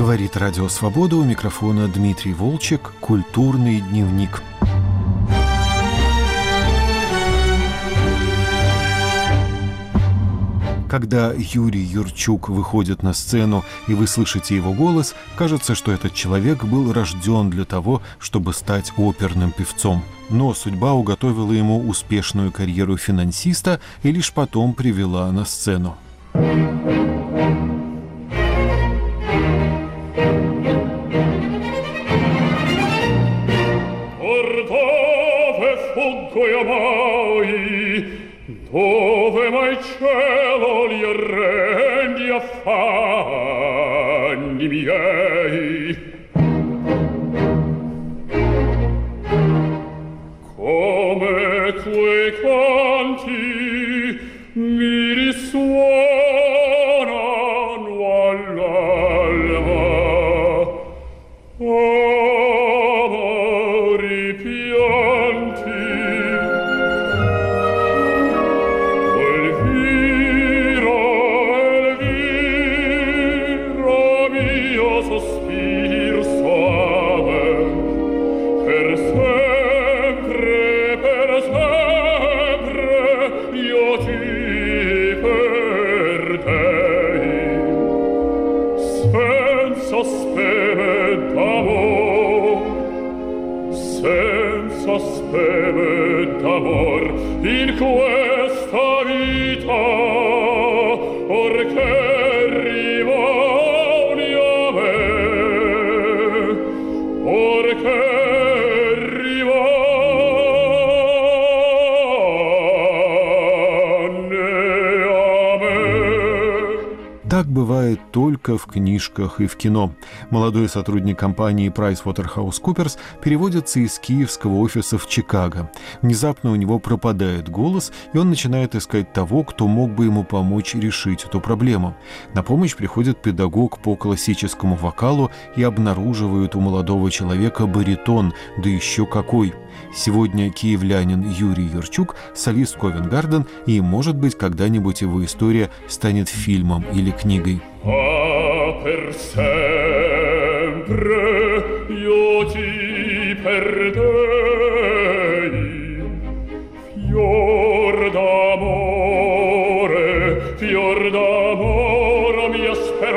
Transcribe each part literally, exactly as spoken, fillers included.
Говорит Радио Свобода, у микрофона Дмитрий Волчек, «Культурный дневник». Когда Юрий Юрчук выходит на сцену, и вы слышите его голос, кажется, что этот человек был рожден для того, чтобы стать оперным певцом. Но судьба уготовила ему успешную карьеру финансиста и лишь потом привела на сцену. Dove mai cielo li arrendi affanni miei? Come tuoi canti mi risuonano all'alma, amori pianti. Sospir suave per sempre, per sempre io ti perdei senza speme d'amor, senza speme d'amor in questa vita or che Так бывает только в книжках и в кино. Молодой сотрудник компании PricewaterhouseCoopers переводится из киевского офиса в Чикаго. Внезапно у него пропадает голос, и он начинает искать того, кто мог бы ему помочь решить эту проблему. На помощь приходит педагог по классическому вокалу и обнаруживает у молодого человека баритон, да еще какой. Сегодня киевлянин Юрий Юрчук, солист Ковент Гарден, и, может быть, когда-нибудь его история станет фильмом или книгой. А per sempre io ti perdei, fior d'amore, fior d'amore, mia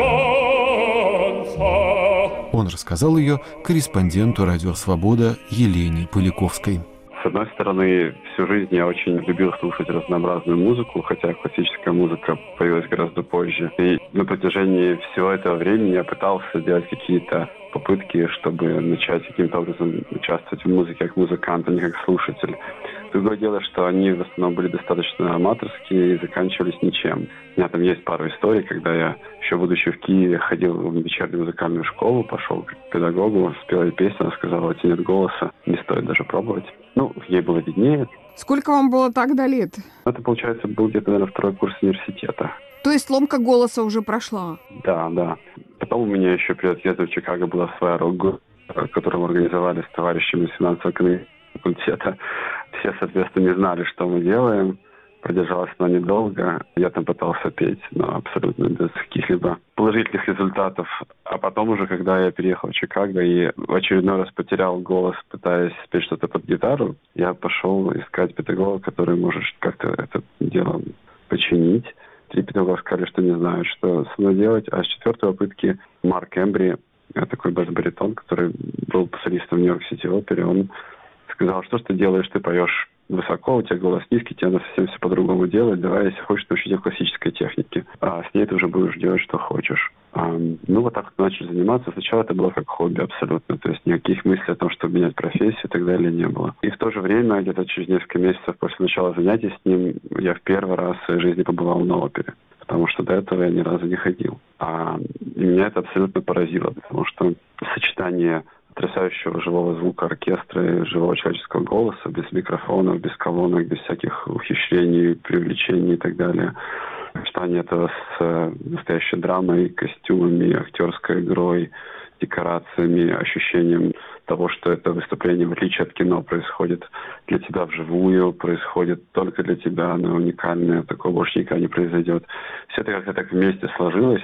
speranza. Он рассказал ее корреспонденту «Радио Свобода» Елене Поляковской. С одной стороны, всю жизнь я очень любил слушать разнообразную музыку, хотя классическая музыка появилась гораздо позже. И на протяжении всего этого времени я пытался делать какие-то попытки, чтобы начать каким-то образом участвовать в музыке как музыкант, а не как слушатель. Другое дело, что они в основном были достаточно аматорские и заканчивались ничем. У меня там есть пару историй, когда я, еще будучи в Киеве, ходил в вечернюю музыкальную школу, пошел к педагогу, спел ей песню, она сказала: «У тебя нет голоса, не стоит даже пробовать». Ну, ей было виднее. Сколько вам было тогда лет? Это, получается, был где-то, наверное, второй курс университета. То есть ломка голоса уже прошла? Да, да. Потом у меня еще перед отъездом в Чикаго была своя рок-группа, которую мы организовали с товарищами из финансово-экономического факультета. Все, соответственно, не знали, что мы делаем. Продержалась она недолго. Я там пытался петь, но абсолютно без каких-либо положительных результатов. А потом уже, когда я переехал в Чикаго и в очередной раз потерял голос, пытаясь спеть что-то под гитару, я пошел искать педагога, который может как-то это дело починить. Три педагога сказали, что не знают, что со мной делать. А с четвертой попытки Марк Эмбри, такой бас-баритон, который был солистом в Нью-Йорк-Сити опере, он сказал: что ж ты делаешь, ты поешь высоко, у тебя голос низкий, тебе надо совсем все по-другому делать, давай, если хочешь, научить классической технике. А с ней ты уже будешь делать, что хочешь. А, ну, вот так вот начали заниматься. Сначала это было как хобби абсолютно, то есть никаких мыслей о том, чтобы менять профессию и так далее, не было. И в то же время, где-то через несколько месяцев после начала занятий с ним, я в первый раз в своей жизни побывал на опере, потому что до этого я ни разу не ходил. А, и меня это абсолютно поразило, потому что сочетание потрясающего живого звука оркестра и живого человеческого голоса, без микрофонов, без колонок, без всяких ухищрений, привлечений и так далее. Сочетание этого с настоящей драмой, костюмами, актерской игрой, декорациями, ощущением того, что это выступление, в отличие от кино, происходит для тебя вживую, происходит только для тебя, оно уникальное, такого больше никогда не произойдет. Все это как-то так вместе сложилось,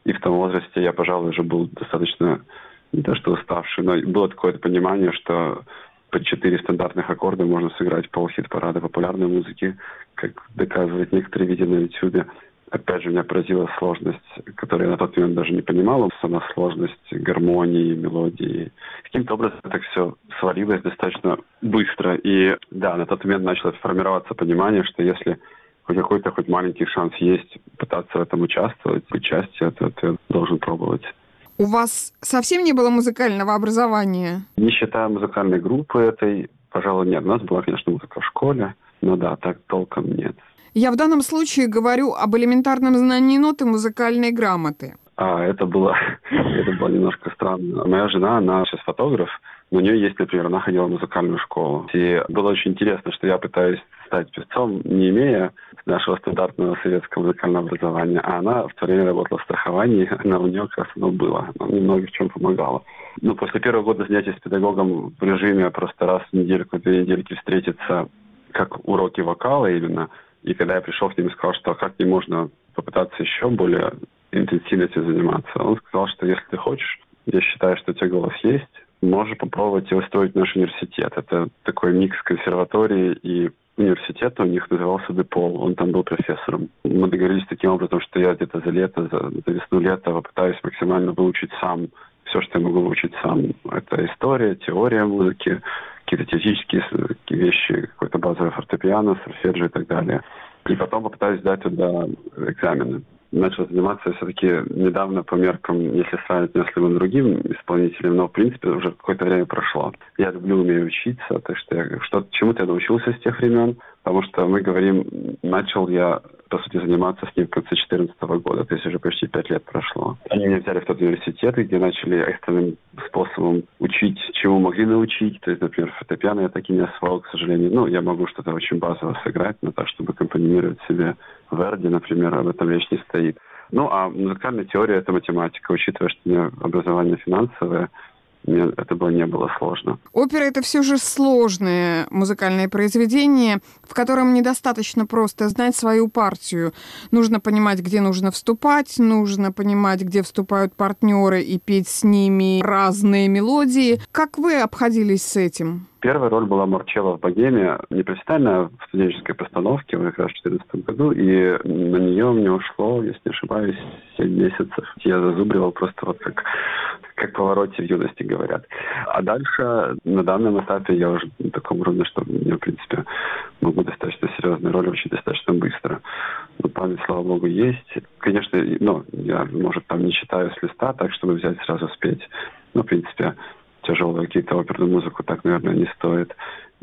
И в том возрасте я, пожалуй, уже был достаточно, не то что уставший, но было такое понимание, что под четыре стандартных аккорда можно сыграть полхит-парада популярной музыки, как доказывают некоторые видео на YouTube. Опять же, меня поразила сложность, которую я на тот момент даже не понимал, сама сложность гармонии, мелодии. Каким-то образом так все свалилось достаточно быстро. И да, на тот момент начало формироваться понимание, что если хоть какой-то хоть маленький шанс есть пытаться в этом участвовать, быть частью этого, ты должен пробовать. У вас совсем не было музыкального образования? Не считая музыкальной группы этой, пожалуй, нет. У нас была, конечно, музыка в школе, но да, так толком нет. Я в данном случае говорю об элементарном знании ноты музыкальной грамоты. А, это было, это было немножко странно. Моя жена, она сейчас фотограф, но у нее есть, например, она ходила в музыкальную школу. И было очень интересно, что я пытаюсь стать певцом, не имея нашего стандартного советского музыкального образования, а она в то время работала в страховании, она у нее как раз оно было, она мне много в чем помогала. Ну, после первого года занятий с педагогом в режиме просто раз в недельку, две недельки встретиться, как уроки вокала именно. И когда я пришел к ним и сказал, что как не можно попытаться еще более интенсивно этим заниматься, он сказал, что если ты хочешь, я считаю, что у тебя голос есть, можешь попробовать и устроить наш университет. Это такой микс консерватории и университета, у них назывался Депол, он там был профессором. Мы договорились таким образом, что я где-то за лето, за, за весну лета попытаюсь максимально выучить сам все, что я могу выучить сам. Это история, теория музыки, какие-то теоретические вещи, какое-то базовое фортепиано, сольфеджио и так далее. И потом попытаюсь сдать туда экзамены. Начал заниматься все-таки недавно по меркам, если сравнивать меня с любым другим исполнителем, но, в принципе, уже какое-то время прошло. Я люблю, умею учиться, так что я что чему-то я научился с тех времен, потому что мы говорим, начал я, по сути, заниматься с ним в конце две тысячи четырнадцатого года, то есть уже почти пять лет прошло. Они меня взяли в тот университет, где начали экстренным способом учить, чему могли научить. То есть, например, фортепиано я так и не освоил, к сожалению. Ну, я могу что-то очень базовое сыграть, но так, чтобы аккомпанировать себе Верди, например, об этом речь не стоит. Ну, а музыкальная теория — это математика. Учитывая, что у меня образование финансовое, мне это было, не было сложно. Опера — это все же сложное музыкальное произведение, в котором недостаточно просто знать свою партию. Нужно понимать, где нужно вступать, нужно понимать, где вступают партнеры и петь с ними разные мелодии. Как вы обходились с этим? Первая роль была Марчелло в «Богеме», не профессионально, а в студенческой постановке, как раз в две тысячи четырнадцатом году, и на нее мне ушло, если не ошибаюсь, семь месяцев. Я зазубривал просто вот как, как в повороте в юности говорят. А дальше, на данном этапе, я уже на таком уровне, что мне, в принципе, могу достаточно серьезные роли очень достаточно быстро. Но память, слава богу, есть. Конечно, ну, я, может, там не читаю с листа так, чтобы взять сразу спеть. Но, в принципе, тяжелую какие-то оперную музыку так, наверное, не стоит.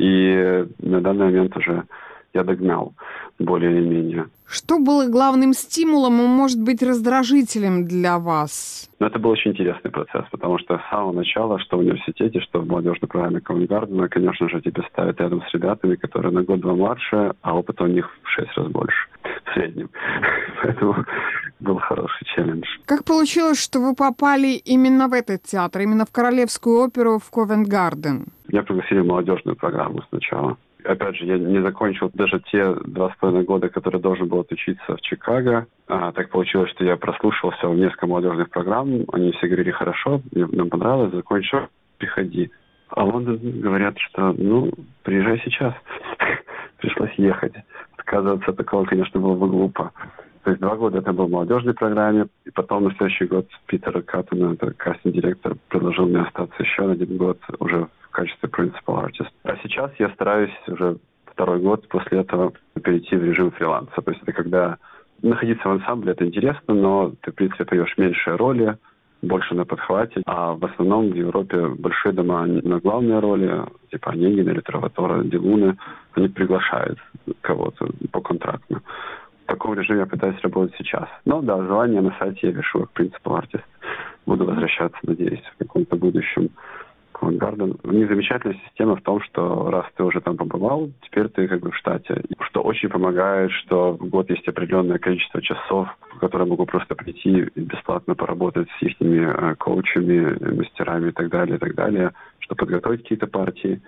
И на данный момент уже я догнал, более или менее. Что было главным стимулом и, может быть, раздражителем для вас? Но это был очень интересный процесс, потому что с самого начала, что в университете, что в молодежной программе Ковенгардена, конечно же, тебя ставят рядом с ребятами, которые на год-два младше, а опыта у них в шесть раз больше в среднем. Поэтому был хороший челлендж. Как получилось, что вы попали именно в этот театр, именно в Королевскую оперу в Ковенгарден? Меня пригласили в молодежную программу сначала. Опять же, я не закончил даже те два с половиной года, которые должен был отучиться в Чикаго. А, так получилось, что я прослушался в несколько молодежных программ. Они все говорили хорошо, нам понравилось, закончил, приходи. А в Лондон говорят, что ну, приезжай сейчас. Пришлось ехать. Отказываться от такого, конечно, было бы глупо. То есть два года это был в молодежной программе, и потом на следующий год Питер Каттон, это кастинг-директор, предложил мне остаться еще на один год уже в качестве principal artist. А сейчас я стараюсь уже второй год после этого перейти в режим фриланса. То есть это когда находиться в ансамбле, это интересно, но ты, в принципе, поешь меньшие роли, больше на подхвате. А в основном в Европе большие дома на главные роли, типа Онегина или Траватора, Дилуны, они приглашают кого-то по контракту. В таком режиме я пытаюсь работать сейчас. Но да, желание на сайте я пишу как principal artist. Буду возвращаться, надеюсь, в каком-то будущем к Ковенгарден. У них замечательная система в том, что раз ты уже там побывал, теперь ты как бы в штате. Что очень помогает, что в год есть определенное количество часов, в которые я могу просто прийти и бесплатно поработать с их коучами, мастерами и так далее, и так далее, чтобы подготовить какие-то партии.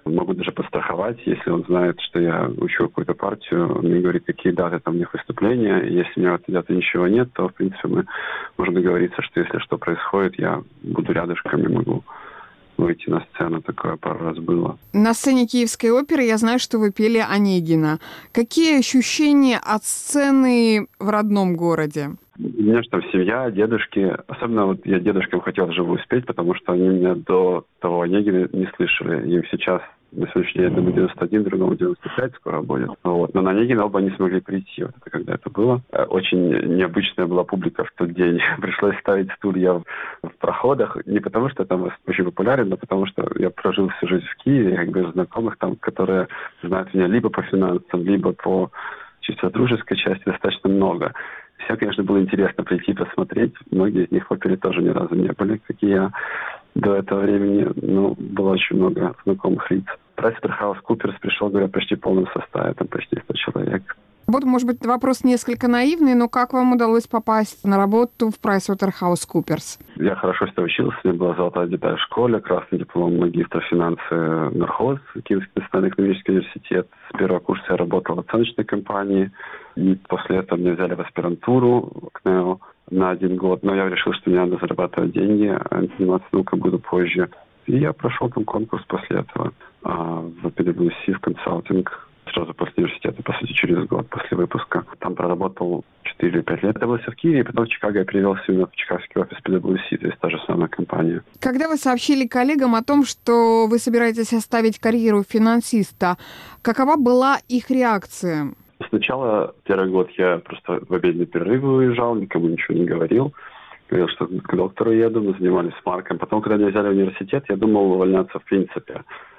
Могу даже подстраховать, если он знает, что я учу какую-то партию, он мне говорит, какие даты там у них выступления. И если у меня в этой даты ничего нет, то, в принципе, мы можем договориться, что если что происходит, я буду рядышком и могу выйти на сцену. Такое пару раз было. На сцене Киевской оперы я знаю, что вы пели Онегина. Какие ощущения от сцены в родном городе? У меня же там семья, дедушки. Особенно вот я дедушкам хотел живую спеть, потому что они меня до того Онегина не слышали. Им сейчас, на сегодняшний день, одному девяносто один, другому девяносто пять скоро будет. Вот. Но на Онегина оба не смогли прийти. Вот это когда это было. Очень необычная была публика в тот день. Пришлось ставить стулья в, в проходах. Не потому, что там очень популярен, но потому, что я прожил всю жизнь в Киеве. Я говорю, знакомых там, которые знают меня либо по финансам, либо по чисто дружеской части достаточно много. Всем, конечно, было интересно прийти посмотреть. Многие из них в опере тоже ни разу не были, как и я до этого времени. Но было очень много знакомых лиц. PricewaterhouseCoopers пришел, говорят, почти в полном составе, там почти сто человек. Вот, может быть, вопрос несколько наивный, но как вам удалось попасть на работу в PricewaterhouseCoopers? Я хорошо что учился, у меня была золотая деталь в школе, красный диплом магистра финансы Норхоз, Киевский национальный экономический университет. С первого курса я работал в оценочной компании, и после этого меня взяли в аспирантуру к КНЕО на один год, но я решил, что мне надо зарабатывать деньги, а заниматься наукой буду позже. И я прошел там конкурс после этого а, в PwC, в консалтинг. Сразу после университета, по сути, через год после выпуска. Там проработал четыре или пять лет. Это было все в Киеве, и потом в Чикаго я перевелся именно в чикагский офис PwC, то есть та же самая компания. Когда вы сообщили коллегам о том, что вы собираетесь оставить карьеру финансиста, какова была их реакция? Сначала первый год я просто в обеденный перерыв уезжал, никому ничего не говорил. Говорил, что к доктору еду, мы занимались с Марком. Потом, когда меня взяли в университет, я думал увольняться в принципе.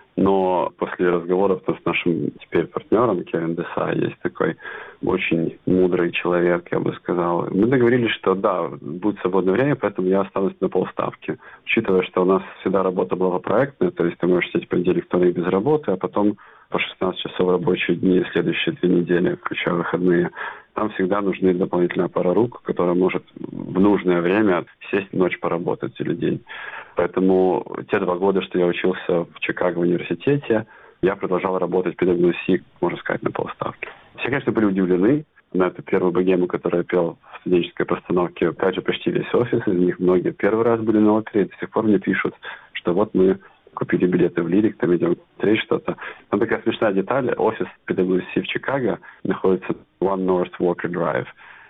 Но после разговоров с нашим теперь партнером Кевин Десай, есть такой очень мудрый человек, я бы сказал. Мы договорились, что да, будет свободное время, поэтому я останусь на полставки. Учитывая, что у нас всегда работа была проектная, то есть ты можешь сидеть в понедельник, вторник без работы, а потом по шестнадцать часов рабочие дни следующие две недели, включая выходные. Там всегда нужны дополнительная пара рук, которая может в нужное время сесть ночь поработать или день. Поэтому те два года, что я учился в Чикаго в университете, я продолжал работать в PwC, можно сказать, на полставки. Все, конечно, были удивлены на эту первую богему, которую я пел в студенческой постановке. Опять же, почти весь офис, из них многие первый раз были на опере, и до сих пор мне пишут, что вот мы купили билеты в Лирик, там идем смотреть что-то. Там такая смешная деталь. Офис PwC в Чикаго находится One North Walker Drive.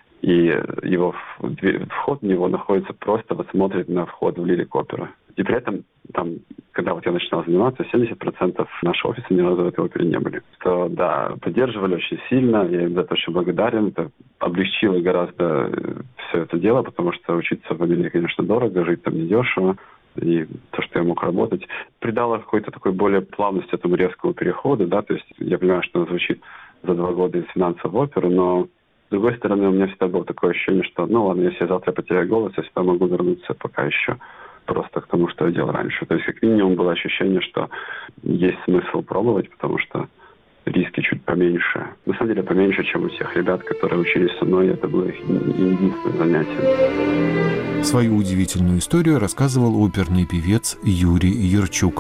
И его вход в него находится просто, вот смотрит на вход в Лирик опера. И при этом, там, когда вот я начинал заниматься, семьдесят процентов нашего офиса ни разу в этой опере не были. То, да, поддерживали очень сильно, я им за это очень благодарен. Это облегчило гораздо все это дело, потому что учиться в Америке, конечно, дорого, жить там недешево. И то, что я мог работать, придало какой-то такой более плавности этому резкому переходу, да, то есть я понимаю, что он звучит за два года из финансов в оперу, но с другой стороны у меня всегда было такое ощущение, что, ну ладно, если я завтра потеряю голос, я всегда могу вернуться пока еще просто к тому, что я делал раньше. То есть как минимум было ощущение, что есть смысл пробовать, потому что риски чуть поменьше. На самом деле поменьше, чем у всех ребят, которые учились со мной. Это было их единственное занятие. Свою удивительную историю рассказывал оперный певец Юрий Ярчук.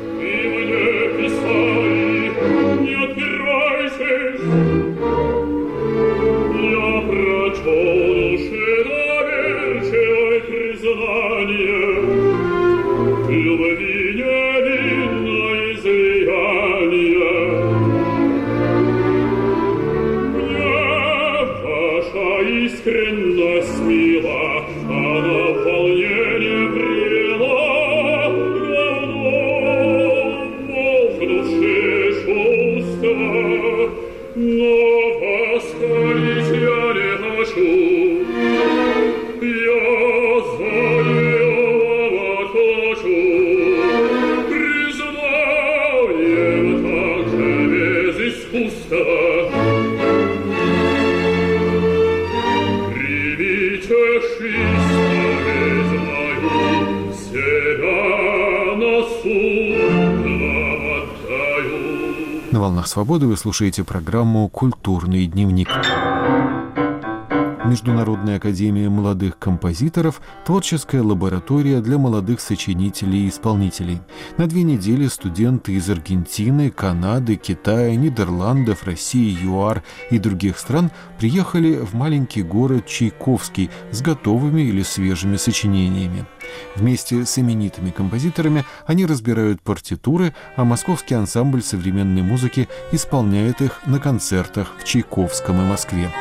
Искренность мила, а наполнение привела равно в душе чувства, но восхвалить я не хочу, я за нее хочу, признаем также без искусства. На «Волнах свободы» вы слушаете программу «Культурный дневник». Международная академия молодых композиторов – творческая лаборатория для молодых сочинителей и исполнителей. На две недели студенты из Аргентины, Канады, Китая, Нидерландов, России, ЮАР и других стран приехали в маленький город Чайковский с готовыми или свежими сочинениями. Вместе с именитыми композиторами они разбирают партитуры, а московский ансамбль современной музыки исполняет их на концертах в Чайковском и Москве.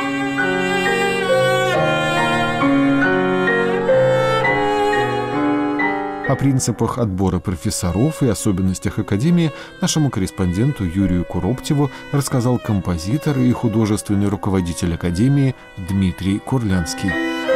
О принципах отбора профессоров и особенностях Академии нашему корреспонденту Юрию Куроптеву рассказал композитор и художественный руководитель Академии Дмитрий Курлянский.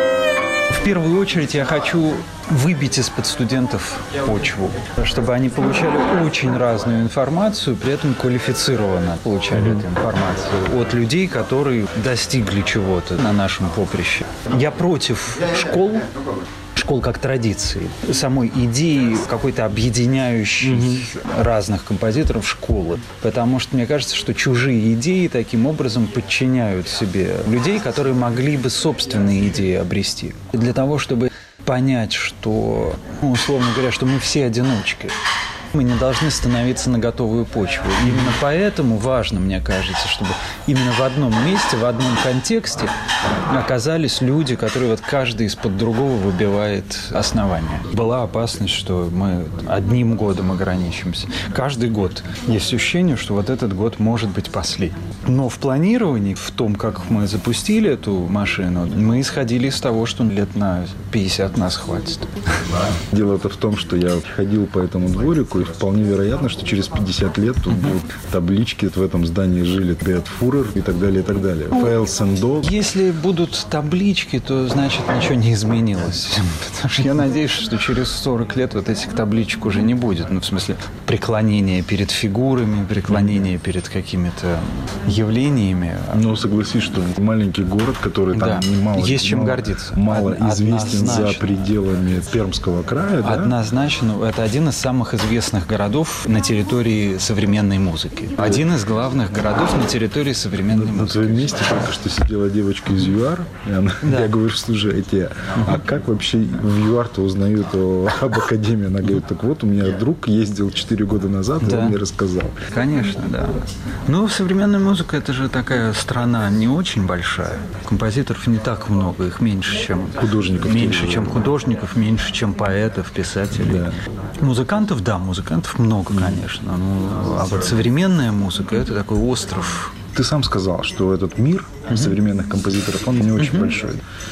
В первую очередь я хочу выбить из-под студентов почву, чтобы они получали очень разную информацию, при этом квалифицированно получали mm-hmm. эту информацию от людей, которые достигли чего-то на нашем поприще. Я против школ, школ как традиции, самой идеи какой-то объединяющей mm-hmm. разных композиторов школы. Потому что мне кажется, что чужие идеи таким образом подчиняют себе людей, которые могли бы собственные идеи обрести. Для того, чтобы понять, что, ну, условно говоря, что мы все одиночки. Мы не должны становиться на готовую почву. И именно поэтому важно, мне кажется, чтобы именно в одном месте, в одном контексте оказались люди, которые вот каждый из-под другого выбивает основания. Была опасность, что мы одним годом ограничимся. Каждый год есть ощущение, что вот этот год может быть последний. Но в планировании, в том, как мы запустили эту машину, мы исходили из того, что лет на пятьдесят нас хватит. Дело-то в том, что я ходил по этому дворику, и вполне вероятно, что через пятьдесят лет тут будут таблички, в этом здании жили Бет Фурер и так далее, и так далее. Фейл Сендо. Если будут таблички, то значит ничего не изменилось. Потому что я надеюсь, что через сорок лет вот этих табличек уже не будет. Ну, в смысле, преклонение перед фигурами, преклонение перед какими-то явлениями. Ну, согласись, что маленький город, который там да. немало... Есть чем мало, гордиться. Мало известен Однозначно. за пределами Пермского края, да? Однозначно. Это один из самых известных городов на территории современной музыки. Один из главных городов на территории современной на, музыки. На твоем месте только что сидела девочка из ЮАР, и она, да. я говорю, слушайте, а как вообще в ЮАР-то узнают о, об Академии? Она говорит, так вот, у меня друг ездил четыре года назад, да. и он мне рассказал. Конечно, да. Ну, современная музыка – это же такая страна не очень большая. Композиторов не так много, их меньше, чем художников. Меньше, чем художников, меньше, чем поэтов, писателей. Да. Музыкантов, да, музыкантов много, конечно. Ну, а вот современная музыка – это такой остров. Ты сам сказал, что этот мир uh-huh. современных композиторов, он не очень uh-huh. большой.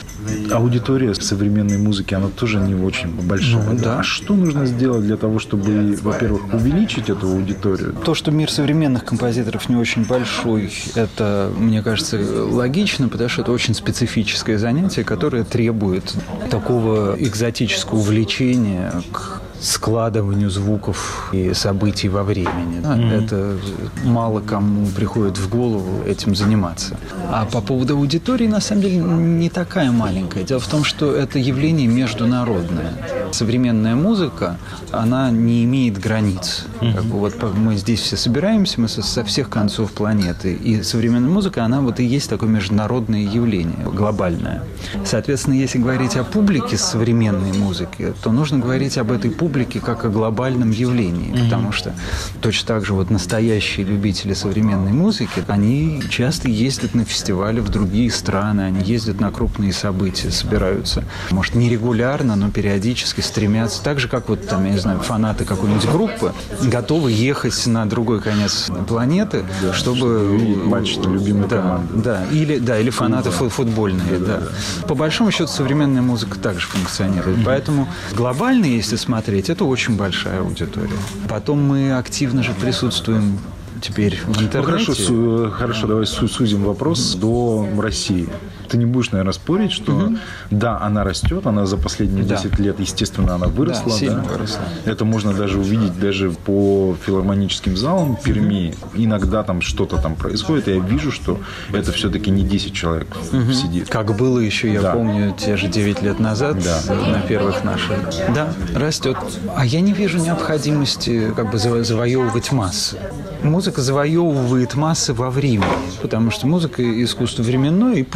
Аудитория современной музыки, она тоже не очень большая. Ну, да. А что нужно сделать для того, чтобы, во-первых, увеличить эту аудиторию? То, что мир современных композиторов не очень большой, это, мне кажется, логично, потому что это очень специфическое занятие, которое требует такого экзотического увлечения к складыванию звуков и событий во времени. Mm-hmm. Это мало кому приходит в голову этим заниматься. А по поводу аудитории, на самом деле, не такая маленькая. Дело в том, что это явление международное. Современная музыка, она не имеет границ. Mm-hmm. Как бы вот мы здесь все собираемся, мы со, со всех концов планеты. И современная музыка, она вот и есть такое международное явление, глобальное. Соответственно, если говорить о публике современной музыки, то нужно говорить об этой публике как о глобальном явлении, mm-hmm. потому что точно так же вот настоящие любители современной музыки, они часто ездят на фестивали в другие страны, они ездят на крупные события, собираются, может, не регулярно, но периодически стремятся, так же, как вот там, я не знаю, фанаты какой-нибудь группы готовы ехать на другой конец планеты, да, чтобы увидеть матч любимой да, команды. Да, или, да, или фанаты футбол. футбольные, да, да. да. По большому счету, современная музыка также функционирует, mm-hmm. поэтому глобально, если смотреть, это очень большая аудитория. Потом мы активно же присутствуем теперь в интернете. Ну, хорошо, су- хорошо, давай сузим вопрос до России. Ты не будешь, наверное, спорить, что угу. да, она растет, она за последние десять да. лет, естественно, она выросла. Да, да? выросла. Это можно даже увидеть даже по филармоническим залам Перми. Угу. Иногда там что-то там происходит, и я вижу, что это все-таки не десять человек угу. сидит. Как было еще, я да. помню, те же девять лет назад да. на первых наших. Да, растет. А я не вижу необходимости как бы завоевывать массы. Музыка завоевывает массы во времени, потому что музыка – искусство временное и повторяющее.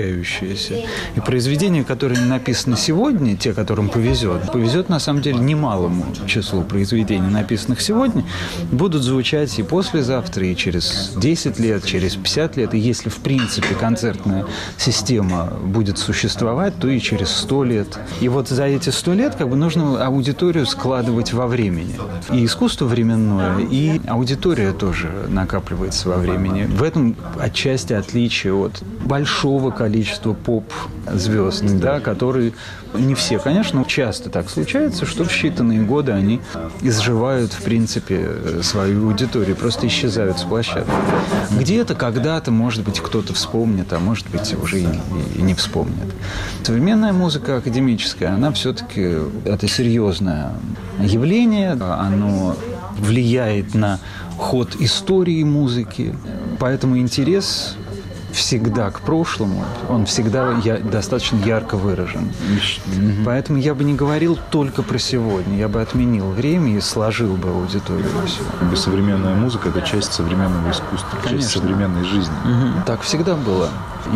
повторяющиеся. И произведения, которые написаны сегодня, те, которым повезет, повезет на самом деле немалому числу произведений, написанных сегодня, будут звучать и послезавтра, и через десять лет, через пятьдесят лет. И если, в принципе, концертная система будет существовать, то и через сто лет. И вот за эти сто лет как бы нужно аудиторию складывать во времени. И искусство временное, и аудитория тоже накапливается во времени. В этом отчасти отличие от большого количества поп-звезд, да, которые не все, конечно, часто так случается, что в считанные годы они изживают, в принципе, свою аудиторию, просто исчезают с площадки. Где-то, когда-то, может быть, кто-то вспомнит, а может быть, уже и, и не вспомнит. Современная музыка академическая, она все-таки это серьезное явление, оно влияет на ход истории музыки, поэтому интерес всегда к прошлому, он всегда я, достаточно ярко выражен. Mm-hmm. Поэтому я бы не говорил только про сегодня, я бы отменил время и сложил бы аудиторию. Современная музыка – это часть современного искусства, Конечно. часть современной жизни. Mm-hmm. Так всегда было.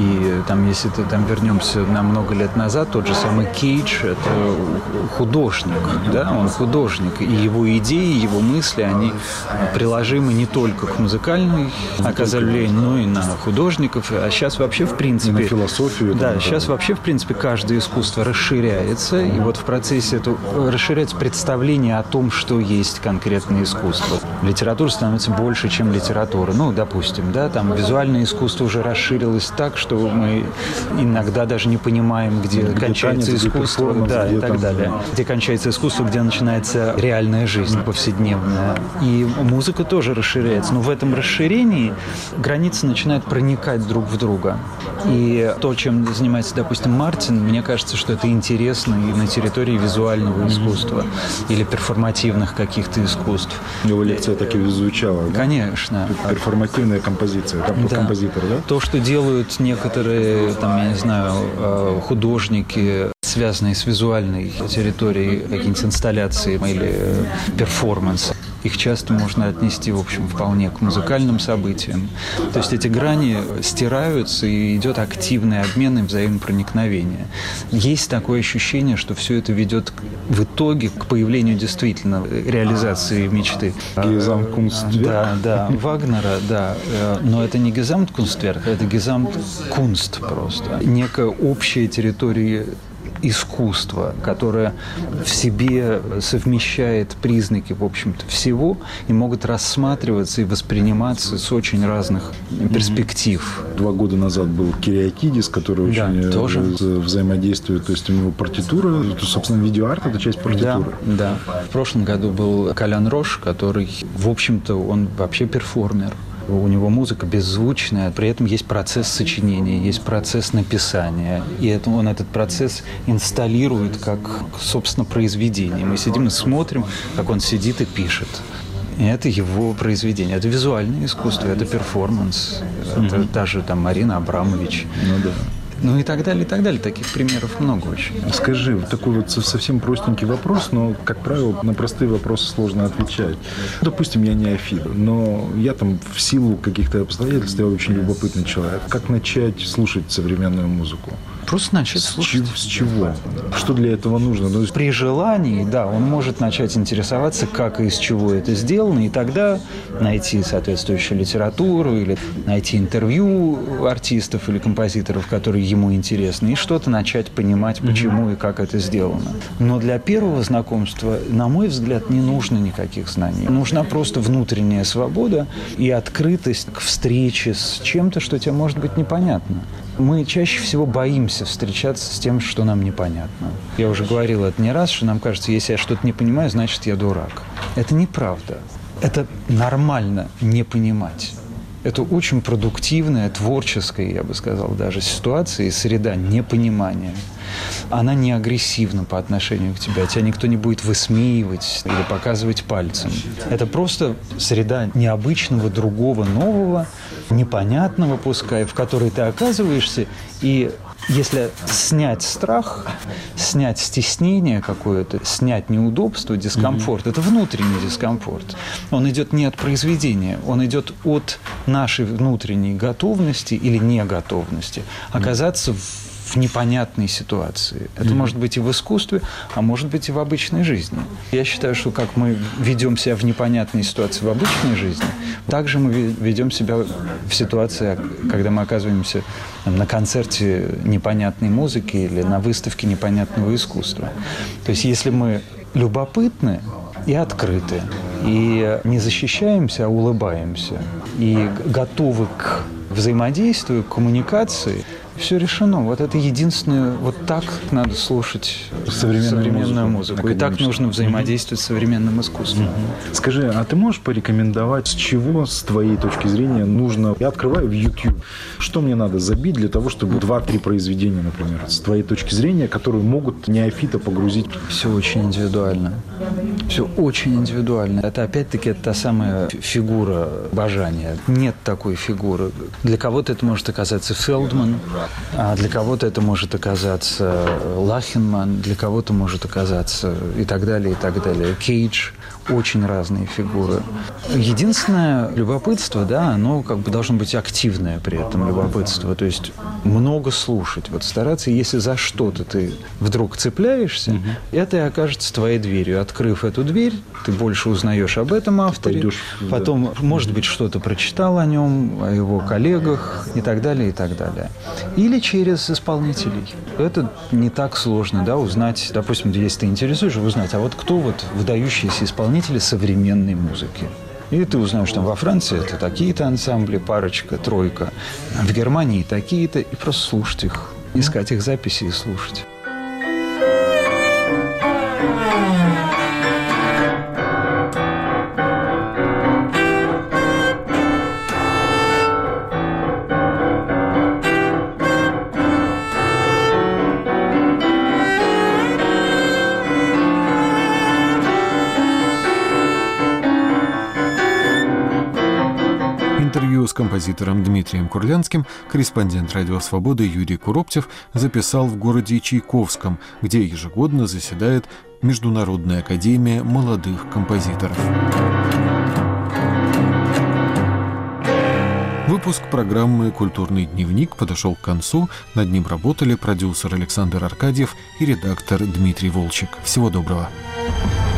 И там, если ты там вернемся на много лет назад, тот же самый Кейдж – это художник, да, он художник, и его идеи, его мысли, они приложимы не только к музыкальной оказали влияние, но и на художников. А сейчас вообще, в принципе... И на философию. Да, там, сейчас да. вообще, в принципе, каждое искусство расширяется. И вот в процессе этого расширяется представление о том, что есть конкретное искусство. Литература становится больше, чем литература. Ну, допустим, да, там визуальное искусство уже расширилось так, что мы иногда даже не понимаем, где, где кончается танец, искусство, где да, и так там, далее. Да. Где кончается искусство, где начинается реальная жизнь повседневная. И музыка тоже расширяется. Но в этом расширении границы начинают проникать друг в друга. И то, чем занимается, допустим, Мартин, мне кажется, что это интересно и на территории визуального искусства или перформативных каких-то искусств. Его лекция так и звучала. Конечно. Да? Перформативная композиция. Да. Композитор, да? То, что делают некоторые, там, я не знаю, художники, связанные с визуальной территорией, какие-нибудь инсталляции или перформансы. Их часто можно отнести, в общем, вполне к музыкальным событиям. То есть эти грани стираются, и идет активный обмен и взаимопроникновение. Есть такое ощущение, что все это ведет в итоге к появлению действительно реализации мечты. Gesamtkunstwerk. Да, да, Вагнера, да. Но это не Gesamtkunstwerk, это Gesamtkunst просто. Некая общая территория искусство, которое в себе совмещает признаки, в общем-то, всего и могут рассматриваться и восприниматься с очень разных перспектив. Два года назад был Кириакидис, который да, очень тоже. взаимодействует. То есть у него партитура, собственно, видеоарт – это часть партитуры. Да, да. В прошлом году был Колян Рош, который, в общем-то, он вообще перформер. У него музыка беззвучная, при этом есть процесс сочинения, есть процесс написания. И это, он этот процесс инсталирует как, собственно, произведение. Мы сидим и смотрим, как он сидит и пишет. И это его произведение. Это визуальное искусство, это перформанс. Mm-hmm. Это даже там Марина Абрамович. Ну да. Ну и так далее, и так далее. Таких примеров много очень. Скажи, такой вот совсем простенький вопрос, но, как правило, на простые вопросы сложно отвечать. Допустим, я неофит, но я там в силу каких-то обстоятельств, я очень любопытный человек. Как начать слушать современную музыку? Просто начать слушать. С чего? Что для этого нужно? Ну, при желании, да, он может начать интересоваться, как и из чего это сделано, и тогда найти соответствующую литературу или найти интервью артистов или композиторов, которые ему интересны, и что-то начать понимать, почему mm-hmm. и как это сделано. Но для первого знакомства, на мой взгляд, не нужно никаких знаний. Нужна просто внутренняя свобода и открытость к встрече с чем-то, что тебе может быть непонятно. Мы чаще всего боимся встречаться с тем, что нам непонятно. Я уже говорил это не раз, что нам кажется, если я что-то не понимаю, значит, я дурак. Это неправда. Это нормально не понимать. Это очень продуктивная, творческая, я бы сказал, даже ситуация и среда непонимания. Она не агрессивна по отношению к тебе. Тебя никто не будет высмеивать или показывать пальцем. Это просто среда необычного, другого, нового, непонятного, пускай, в которой ты оказываешься, и Если снять страх, снять стеснение какое-то, снять неудобство, дискомфорт, mm-hmm. это внутренний дискомфорт. Он идет не от произведения, он идет от нашей внутренней готовности или неготовности оказаться в в непонятной ситуации. Это mm-hmm. может быть и в искусстве, а может быть и в обычной жизни. Я считаю, что как мы ведем себя в непонятной ситуации в обычной жизни, так же мы ведем себя в ситуации, когда мы оказываемся там, на концерте непонятной музыки или на выставке непонятного искусства. То есть если мы любопытны и открыты, и не защищаемся, а улыбаемся, и готовы к взаимодействию, к коммуникации, все решено. Вот это единственное, вот так надо слушать современную, современную музыку. музыку. И так нужно взаимодействовать mm-hmm. с современным искусством. Mm-hmm. Скажи, а ты можешь порекомендовать, с чего, с твоей точки зрения, нужно... Я открываю в YouTube. Что мне надо забить для того, чтобы два-три произведения, например, с твоей точки зрения, которые могут неофита погрузить? Все очень индивидуально. Все очень индивидуально. Это опять-таки та самая фигура обожания. Нет такой фигуры. Для кого-то это может оказаться Фелдман, а для кого-то это может оказаться Лахенман, для кого-то может оказаться и так далее, и так далее. Кейдж. Очень разные фигуры. Единственное любопытство, да, оно как бы должно быть активное при этом любопытство. То есть много слушать. Вот стараться, если за что-то ты вдруг цепляешься, угу. это и окажется твоей дверью. Открыв эту дверь, ты больше узнаешь об этом авторе. Пойдешь, потом, да. может быть, что-то прочитал о нем, о его коллегах и так далее, и так далее. Или через исполнителей. Это не так сложно, да, узнать, допустим, если ты интересуешь, узнать, а вот кто вот выдающийся исполнитель современной музыки. И ты узнаешь, что во Франции это такие-то ансамбли, парочка, тройка. А в Германии такие-то. И просто слушать их, искать их записи и слушать. Интервью с композитором Дмитрием Курлянским корреспондент «Радио Свобода» Юрий Куроптев записал в городе Чайковском, где ежегодно заседает Международная академия молодых композиторов. Выпуск программы «Культурный дневник» подошел к концу. Над ним работали продюсер Александр Аркадьев и редактор Дмитрий Волчек. Всего доброго.